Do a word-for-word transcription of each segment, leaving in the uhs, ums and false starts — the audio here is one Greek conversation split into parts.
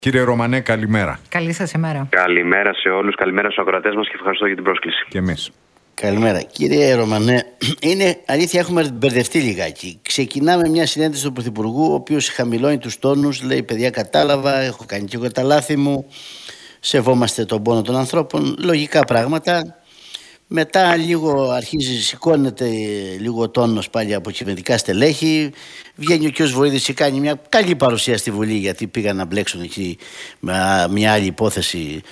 Κύριε Ρωμανέ, καλημέρα. Καλή σας ημέρα. Καλημέρα σε όλους, καλημέρα στους ακροατές μας και ευχαριστώ για την πρόσκληση. Και εμείς. Καλημέρα. Κύριε Ρωμανέ, είναι αλήθεια, έχουμε μπερδευτεί λιγάκι. Ξεκινάμε μια συνέντευξη του Πρωθυπουργού, ο οποίος χαμηλώνει τους τόνους, λέει: παιδιά, κατάλαβα, έχω κάνει και εγώ τα λάθη μου. Σεβόμαστε τον πόνο των ανθρώπων. Λογικά πράγματα. Μετά λίγο αρχίζει, σηκώνεται λίγο τόνος πάλι από κυβερνητικά στελέχη. Βγαίνει ο κ. Βορίδης και κάνει μια καλή παρουσία στη Βουλή, γιατί πήγαν να μπλέξουν εκεί με μια άλλη υπόθεση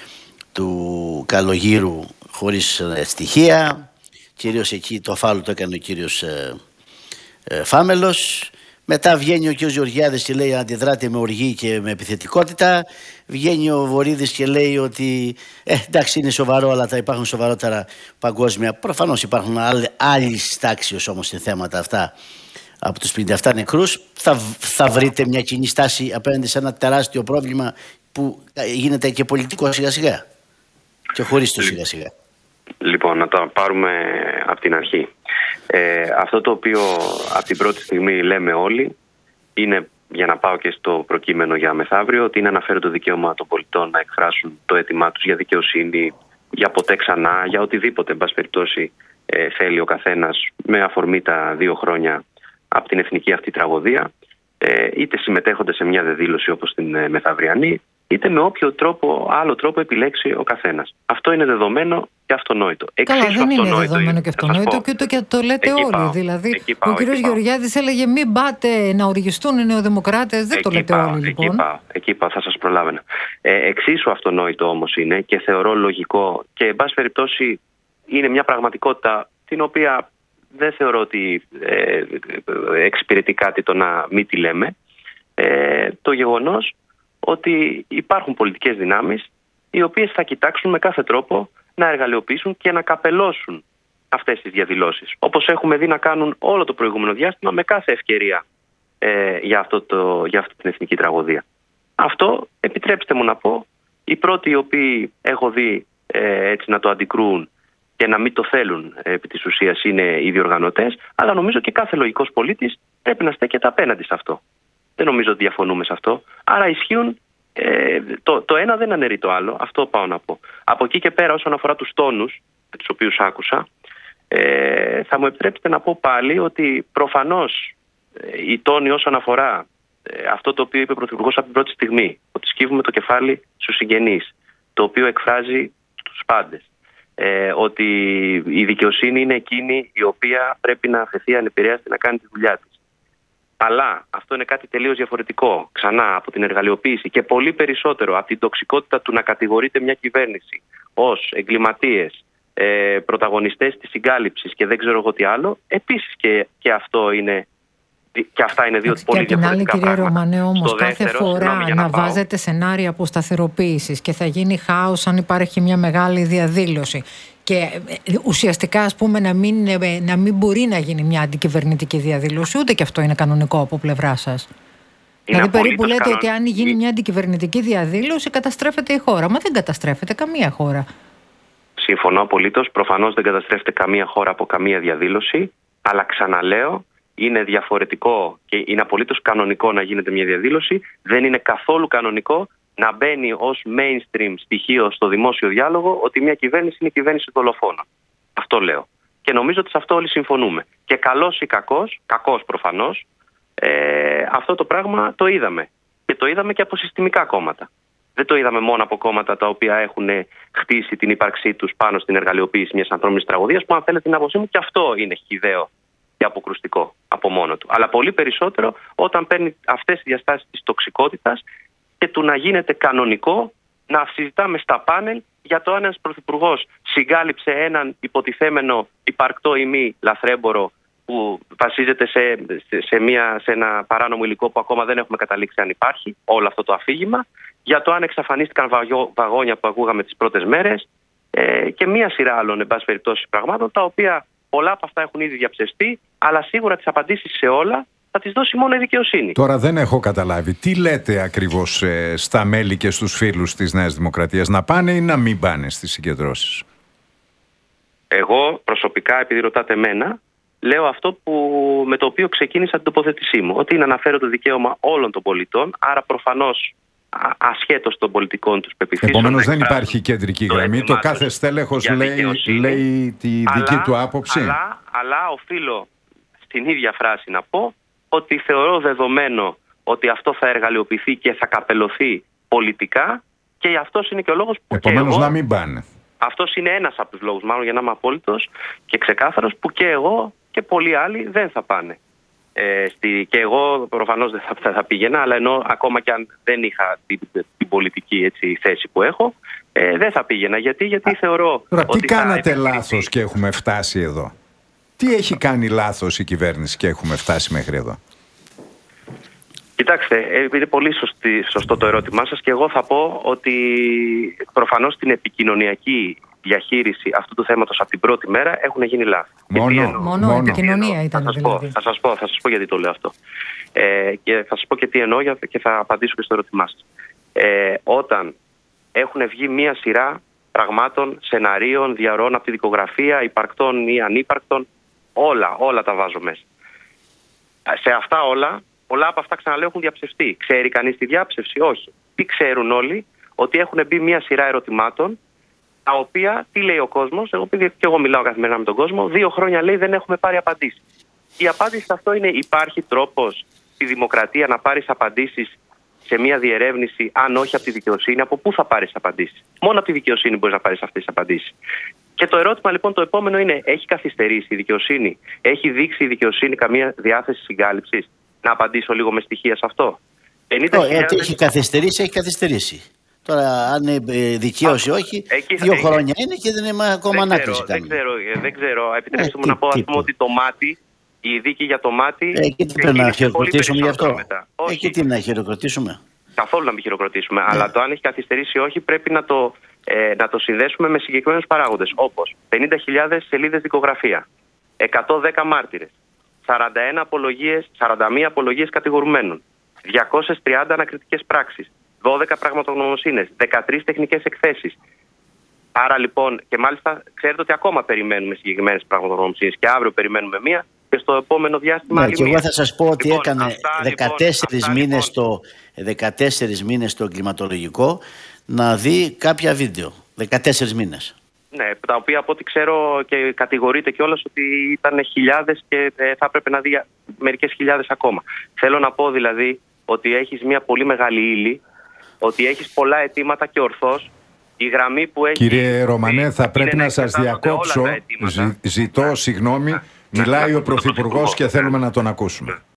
του Καλογύρου χωρίς ε, στοιχεία. Κυρίως εκεί το φάουλ το έκανε ο κύριος ε, ε, Φάμελος. Μετά βγαίνει ο κ. Γεωργιάδης και λέει: αντιδράτε με οργή και με επιθετικότητα. Βγαίνει ο Βορίδης και λέει ότι ε, εντάξει, είναι σοβαρό, αλλά θα υπάρχουν σοβαρότερα παγκόσμια. Προφανώς υπάρχουν άλλοι τάξεις όμως σε θέματα αυτά. Από τους πενήντα επτά νεκρούς θα, θα βρείτε μια κοινή στάση απέναντι σε ένα τεράστιο πρόβλημα που γίνεται και πολιτικό σιγά σιγά και χωρίς το σιγά σιγά. Λοιπόν, να τα πάρουμε από την αρχή. Ε, αυτό το οποίο από την πρώτη στιγμή λέμε όλοι είναι, για να πάω και στο προκείμενο για μεθαύριο, ότι είναι αναφέρον το δικαίωμα των πολιτών να εκφράσουν το αίτημά τους για δικαιοσύνη, για ποτέ ξανά, για οτιδήποτε, εν πάση περιπτώσει, ε, θέλει ο καθένας, με αφορμή τα δύο χρόνια από την εθνική αυτή τραγωδία, ε, είτε συμμετέχονται σε μια δεδήλωση όπως την ε, μεθαυριανή, είτε με όποιο τρόπο, άλλο τρόπο επιλέξει ο καθένας. Αυτό είναι δεδομένο και αυτονόητο. Καλά, Εξίσου δεν είναι αυτονόητο δεδομένο είναι, και αυτονόητο και ούτε και το λέτε εκεί όλοι. Πάω, δηλαδή, πάω, ο κ. Γεωργιάδης έλεγε: μην πάτε να οργιστούν οι νεοδημοκράτες. Δεν εκεί το λέτε πάω, όλοι, λοιπόν. Εκεί πάω, εκεί πάω, θα σας προλάβαινα. Ε, εξίσου αυτονόητο όμως είναι και θεωρώ λογικό και, εν πάση περιπτώσει, είναι μια πραγματικότητα την οποία δεν θεωρώ ότι ε, εξυπηρετεί κάτι το να μην τη λέμε. Ε, το γεγονός ότι υπάρχουν πολιτικές δυνάμεις οι οποίες θα κοιτάξουν με κάθε τρόπο να εργαλειοποιήσουν και να καπελώσουν αυτές τις διαδηλώσεις, όπως έχουμε δει να κάνουν όλο το προηγούμενο διάστημα με κάθε ευκαιρία ε, για, αυτό το, για αυτή την εθνική τραγωδία. Αυτό, επιτρέψτε μου να πω, οι πρώτοι οι οποίοι έχω δει ε, έτσι να το αντικρούν και να μην το θέλουν ε, επί της ουσίας είναι οι διοργανωτές, αλλά νομίζω και κάθε λογικός πολίτης πρέπει να στέκεται απέναντι σε αυτό. Δεν νομίζω ότι διαφωνούμε σε αυτό. Άρα ισχύουν, ε, το, το ένα δεν αναιρεί το άλλο. Αυτό πάω να πω. Από εκεί και πέρα, όσον αφορά τους τόνους, τους οποίους άκουσα, ε, θα μου επιτρέψετε να πω πάλι ότι προφανώς ε, οι τόνοι όσον αφορά ε, αυτό το οποίο είπε ο Πρωθυπουργός από την πρώτη στιγμή, ότι σκύβουμε το κεφάλι στους συγγενείς, το οποίο εκφράζει τους πάντες, ε, ότι η δικαιοσύνη είναι εκείνη η οποία πρέπει να αφαιθεί ανεπηρέαστη να κάνει τη δουλειά της. Αλλά αυτό είναι κάτι τελείως διαφορετικό, ξανά, από την εργαλειοποίηση και πολύ περισσότερο από την τοξικότητα του να κατηγορείται μια κυβέρνηση ως εγκληματίες, ε, πρωταγωνιστές της συγκάλυψης και δεν ξέρω εγώ τι άλλο. Επίσης και, και αυτό είναι, και αυτά είναι δύο πολύ διαφορετικά πράγματα. Κύριε Ρωμανέ, όμως, Στο κάθε δεύτερο, φορά να, να να βάζετε σενάρια αποσταθεροποίησης και θα γίνει χάος αν υπάρχει μια μεγάλη διαδήλωση. Και ουσιαστικά, ας πούμε, να μην, να μην μπορεί να γίνει μια αντικυβερνητική διαδήλωση, ούτε και αυτό είναι κανονικό από πλευρά σας. Είναι δηλαδή, περίπου λέτε κανον... ότι αν γίνει μια αντικυβερνητική διαδήλωση, καταστρέφεται η χώρα. Μα δεν καταστρέφεται καμία χώρα. Συμφωνώ απολύτως. Προφανώς δεν καταστρέφεται καμία χώρα από καμία διαδήλωση. Αλλά ξαναλέω, είναι διαφορετικό και είναι απολύτως κανονικό να γίνεται μια διαδήλωση. Δεν είναι καθόλου κανονικό να μπαίνει ως mainstream στοιχείο στο δημόσιο διάλογο ότι μια κυβέρνηση είναι κυβέρνηση δολοφόνων. Αυτό λέω. Και νομίζω ότι σε αυτό όλοι συμφωνούμε. Και καλός ή κακός, κακός προφανώς, ε, αυτό το πράγμα το είδαμε. Και το είδαμε και από συστημικά κόμματα. Δεν το είδαμε μόνο από κόμματα τα οποία έχουν χτίσει την ύπαρξή τους πάνω στην εργαλειοποίηση μιας ανθρώπινης τραγωδίας, που αν θέλετε την άποψή μου και αυτό είναι χυδαίο και αποκρουστικό από μόνο του. Αλλά πολύ περισσότερο όταν παίρνει αυτές τις διαστάσεις της τοξικότητας και του να γίνεται κανονικό να συζητάμε στα πάνελ για το αν ένας πρωθυπουργός συγκάλυψε έναν υποτιθέμενο υπαρκτό ή μη λαθρέμπορο που βασίζεται σε, σε, μια, σε ένα παράνομο υλικό που ακόμα δεν έχουμε καταλήξει αν υπάρχει, όλο αυτό το αφήγημα, για το αν εξαφανίστηκαν βαγιό, βαγόνια που ακούγαμε τις πρώτες μέρες ε, και μία σειρά άλλων, εν πάση περιπτώσει, πραγμάτων, τα οποία πολλά από αυτά έχουν ήδη διαψευστεί, αλλά σίγουρα τις απαντήσεις σε όλα θα τις δώσει μόνο η δικαιοσύνη. Τώρα δεν έχω καταλάβει. Τι λέτε ακριβώς ε, στα μέλη και στους φίλους της Νέας Δημοκρατίας, να πάνε ή να μην πάνε στις συγκεντρώσεις? Εγώ προσωπικά, επειδή ρωτάτε εμένα, λέω αυτό που, με το οποίο ξεκίνησα την τοποθέτησή μου. Ότι είναι αναφέρω το δικαίωμα όλων των πολιτών, άρα προφανώς ασχέτως των πολιτικών τους πεποιθήσεων. Επομένως δεν υπάρχει κεντρική γραμμή, το κάθε στέλεχος λέει, λέει τη δική αλλά, του άποψη. Αλλά, αλλά οφείλω στην ίδια φράση να πω ότι θεωρώ δεδομένο ότι αυτό θα εργαλειοποιηθεί και θα καπελωθεί πολιτικά και αυτός είναι και ο λόγος που Επομένως και εγώ, να μην πάνε. αυτός είναι ένας από τους λόγους, μάλλον για να είμαι απόλυτος και ξεκάθαρος, που και εγώ και πολλοί άλλοι δεν θα πάνε. Ε, στη, και εγώ προφανώς δεν θα, θα πήγαινα, αλλά ενώ ακόμα και αν δεν είχα την, την πολιτική έτσι, θέση που έχω, ε, δεν θα πήγαινα. Γιατί, γιατί θεωρώ. Τώρα, ότι τι κάνατε θα λάθος και έχουμε φτάσει εδώ? Τι έχει κάνει λάθος η κυβέρνηση και έχουμε φτάσει μέχρι εδώ? Κοιτάξτε, είναι πολύ σωστή, σωστό το ερώτημά σας και εγώ θα πω ότι προφανώς στην επικοινωνιακή διαχείριση αυτού του θέματος από την πρώτη μέρα έχουν γίνει λάθη. Μόνο, μόνο, μόνο επικοινωνία ήταν θα σας δηλαδή. Πω, θα σας πω, θα σας πω γιατί το λέω αυτό. Ε, και θα σας πω και τι εννοώ και θα απαντήσω και στο ερώτημά σας. Ε, όταν έχουν βγει μία σειρά πραγμάτων, σεναρίων, διαρροών από τη δικογραφία, υπαρκτών ή ανύπαρκτων, όλα, όλα τα βάζω μέσα. Σε αυτά όλα, πολλά από αυτά, ξαναλέω, έχουν διαψευστεί. Ξέρει κανείς τη διάψευση? Όχι. Τι ξέρουν όλοι? Ότι έχουν μπει μία σειρά ερωτημάτων, τα οποία, τι λέει ο κόσμος? Εγώ, επειδή και εγώ μιλάω καθημερινά με τον κόσμο, δύο χρόνια λέει δεν έχουμε πάρει απαντήσεις. Η απάντηση σε αυτό είναι: υπάρχει τρόπος στη δημοκρατία να πάρεις απαντήσεις σε μια διερεύνηση, αν όχι από τη δικαιοσύνη? Από πού θα πάρεις απαντήσεις? Μόνο από τη δικαιοσύνη μπορείς να πάρεις αυτές τις απαντήσεις. Και το ερώτημα λοιπόν το επόμενο είναι: έχει καθυστερήσει η δικαιοσύνη? Έχει δείξει η δικαιοσύνη καμία διάθεση συγκάλυψης? Να απαντήσω λίγο με στοιχεία σε αυτό. πενήντα χιλιάδες... Ότι έχει καθυστερήσει, έχει καθυστερήσει. Τώρα, αν είναι δικαίωση ή όχι, εκεί, δύο εκεί, χρόνια είναι και δεν είναι ακόμα ανάκριση. Δεν ξέρω, δεν ξέρω. Επιτρέψτε μου ε, να πω ας πούμε, ότι το μάτι, η δίκη για το μάτι. Ε, και τι πρέπει να χειροκροτήσουμε γι' αυτό? Ε, και τι να χειροκροτήσουμε? Καθόλου να μην χειροκροτήσουμε. Ε. Αλλά το αν έχει καθυστερήσει ή όχι πρέπει να το, ε, να το συνδέσουμε με συγκεκριμένους παράγοντες. Όπως πενήντα χιλιάδες σελίδες δικογραφία, εκατόν δέκα μάρτυρες, σαράντα ένα απολογίες, σαράντα μία απολογίες κατηγορουμένων, διακόσιες τριάντα ανακριτικές πράξεις, δώδεκα πραγματογνωμοσύνες, δεκατρείς τεχνικές εκθέσεις. Άρα λοιπόν, και μάλιστα ξέρετε ότι ακόμα περιμένουμε συγκεκριμένες πραγματογνωμοσύνες και αύριο περιμένουμε μία και στο επόμενο διάστημα. Ναι, και εγώ θα σας πω ότι λοιπόν, έκανε αυτά, δεκατέσσερις, λοιπόν, μήνες λοιπόν. Το, δεκατέσσερις μήνες το εγκληματολογικό να δει κάποια βίντεο. δεκατέσσερις μήνες. Ναι, τα οποία από ό,τι ξέρω και κατηγορείται κιόλας ότι ήταν χιλιάδες και ε, θα έπρεπε να δει μερικές χιλιάδες ακόμα. Θέλω να πω δηλαδή ότι έχεις μια πολύ μεγάλη ύλη, ότι έχεις πολλά αιτήματα και ορθώς. Η γραμμή που έχει... Κύριε Ρωμανέ, θα πρέπει να σας διακόψω. Ζη, ζητώ συγγνώμη. Μιλάει ο Πρωθυπουργός και θέλουμε να τον ακούσουμε.